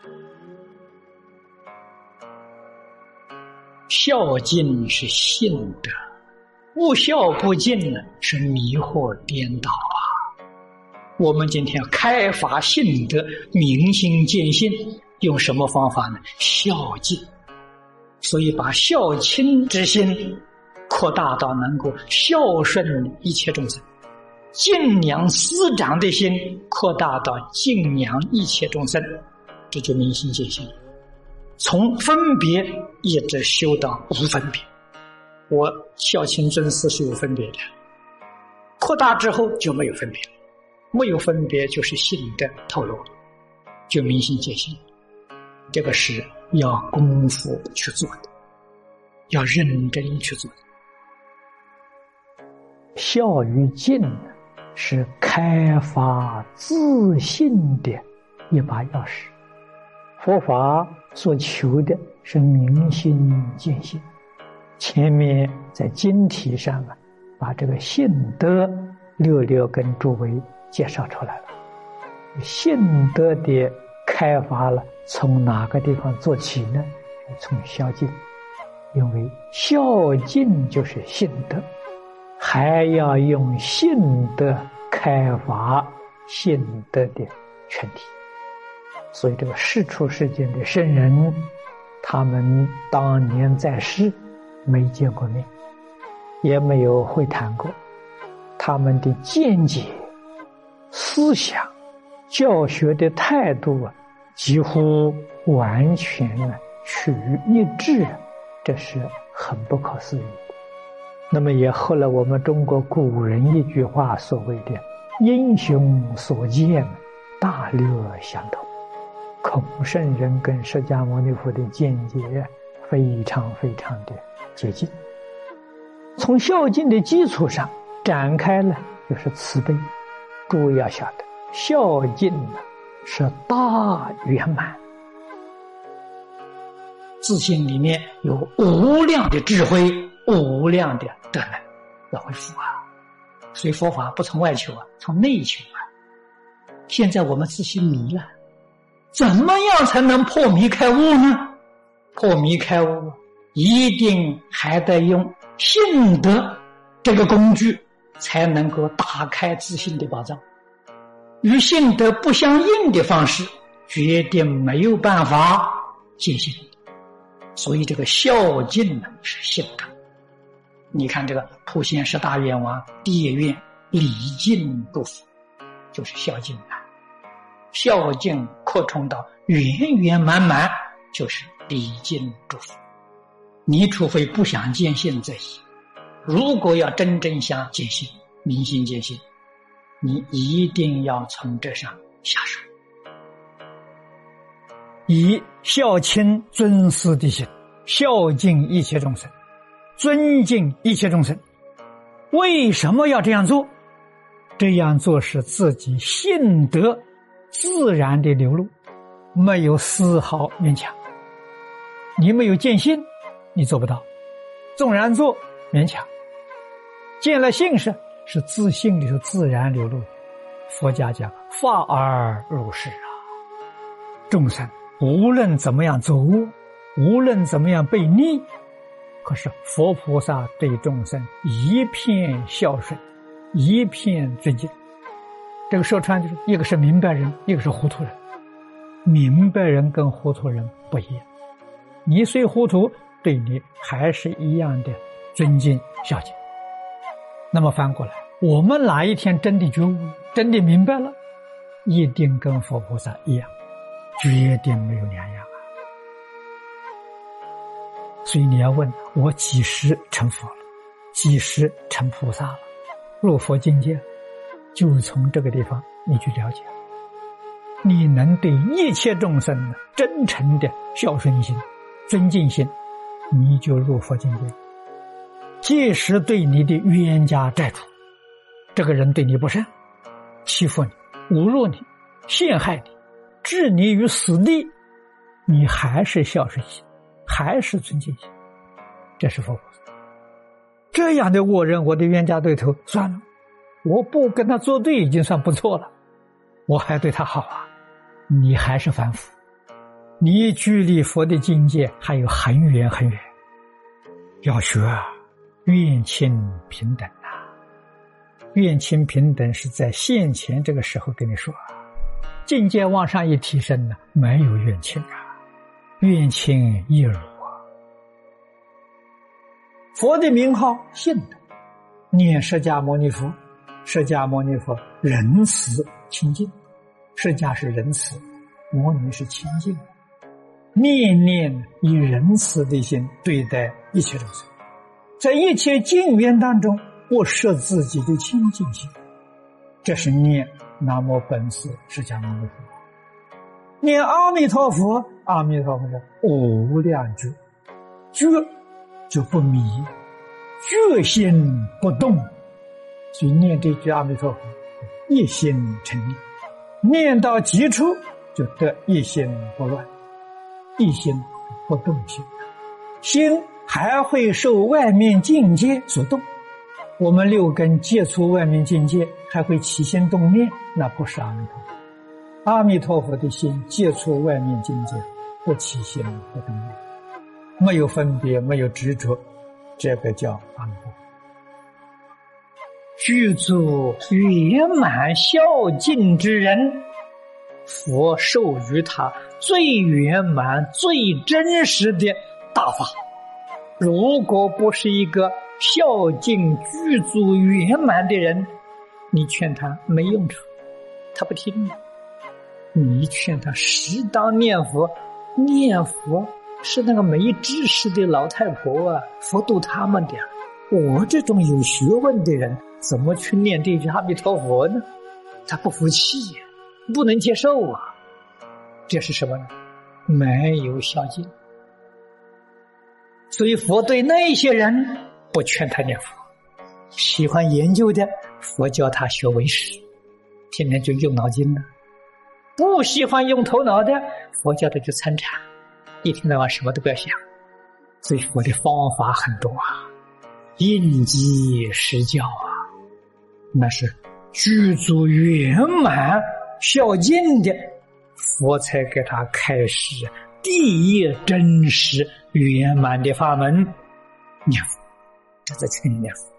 孝敬是信德，无孝不敬呢，是迷惑颠倒啊！我们今天要开发信德，明心见性，用什么方法呢？孝敬。所以把孝亲之心扩大到能够孝顺一切众生，敬仰师长的心扩大到敬仰一切众生，这就明心见性。从分别一直修到无分别，我孝亲尊师是有分别的，扩大之后就没有分别，没有分别就是信德透露，就明心见性。这个是要功夫去做的，要认真去做的。孝与敬是开发自信的一把钥匙。佛法所求的是明心见性，前面在经题上把这个信德略略跟诸位介绍出来了。信德的开发了，从哪个地方做起呢？从孝敬，因为孝敬就是信德，还要用信德开发信德的全体。所以这个世出世间的圣人，他们当年在世没见过面，也没有会谈过，他们的见解、思想、教学的态度几乎完全趋于一致，这是很不可思议的。那么也后来我们中国古人一句话所谓的英雄所见大略相同，孔圣人跟释迦牟尼佛的见解非常非常的接近。从孝敬的基础上展开了就是慈悲。诸位要晓得，孝敬是大圆满，自信里面有无量的智慧，无量的德能要恢复啊。所以佛法不从外求从内求啊。现在我们自信迷了，怎么样才能破迷开悟呢？破迷开悟一定还得用信德这个工具，才能够打开自信的宝藏。与信德不相应的方式，决定没有办法见性。所以这个孝敬是信德。你看这个普贤十大愿王第一愿礼敬祝福，就是孝敬啊。孝敬扩充到圆圆满满，就是礼敬祝福。你除非不想见性则已，如果要真正想见性，明心见性，你一定要从这上下手，以孝亲尊师的心孝敬一切众生，尊敬一切众生。为什么要这样做？这样做是自己信德自然的流露，没有丝毫勉强。你没有见性，你做不到，纵然做勉强。见了性是自性里头自然流露。佛家讲发而入世啊，众生无论怎么样走误，无论怎么样被逆，可是佛菩萨对众生一片孝顺，一片尊敬。这个说穿就是一个是明白人，一个是糊涂人。明白人跟糊涂人不一样，你虽糊涂，对你还是一样的尊敬孝敬。那么反过来，我们哪一天真的觉悟，真的明白了，一定跟佛菩萨一样，决定没有两样啊。所以你要问我几时成佛了，几时成菩萨了，入佛境界，就从这个地方你去了解，你能对一切众生真诚的孝顺心、尊敬心，你就入佛境界。即使对你的冤家债主，这个人对你不善，欺负你、侮辱你、陷害你，置你于死地，你还是孝顺心，还是尊敬心，这是佛菩萨。这样的恶人，我的冤家对头，算了，我不跟他作对已经算不错了，我还对他好啊，你还是凡夫， 你距离佛的境界还有很远很远。要学愿亲平等啊！愿亲平等是在现前这个时候跟你说，境界往上一提升呢，没有怨亲啊，怨亲亦如啊。佛的名号信的，念释迦牟尼佛，释迦牟尼佛仁慈清净，释迦是仁慈，牟尼是清净，念念以仁慈的心对待一切众生，在一切境缘当中不设自己的清净心，这是念南无本师释迦牟尼佛。念阿弥陀佛，阿弥陀佛的无量觉，觉就不迷，觉心不动，所以念这句阿弥陀佛一心成念，念到极处就得一心不乱，一心不动心，心还会受外面境界所动。我们六根接触外面境界还会起心动念，那不是阿弥陀佛。阿弥陀佛的心接触外面境界不起心不动念，没有分别，没有执着，这个叫阿弥陀佛。具足圆满孝敬之人，佛授予他最圆满最真实的大法。如果不是一个孝敬具足圆满的人，你劝他没用处，他不听。你劝他适当念佛，念佛是那个没知识的老太婆啊，佛度他们的。我这种有学问的人怎么去念这句阿弥陀佛呢？他不服气，不能接受啊。这是什么呢？没有孝敬。所以佛对那些人不劝他念佛，喜欢研究的佛教他学唯识，天天就用脑筋了；不喜欢用头脑的佛教他就参禅，一天到晚什么都不要想。所以佛的方法很多啊，应机施教啊，那是具足圆满孝敬的佛才给他开始第一真实圆满的法门，念佛，这才成念佛。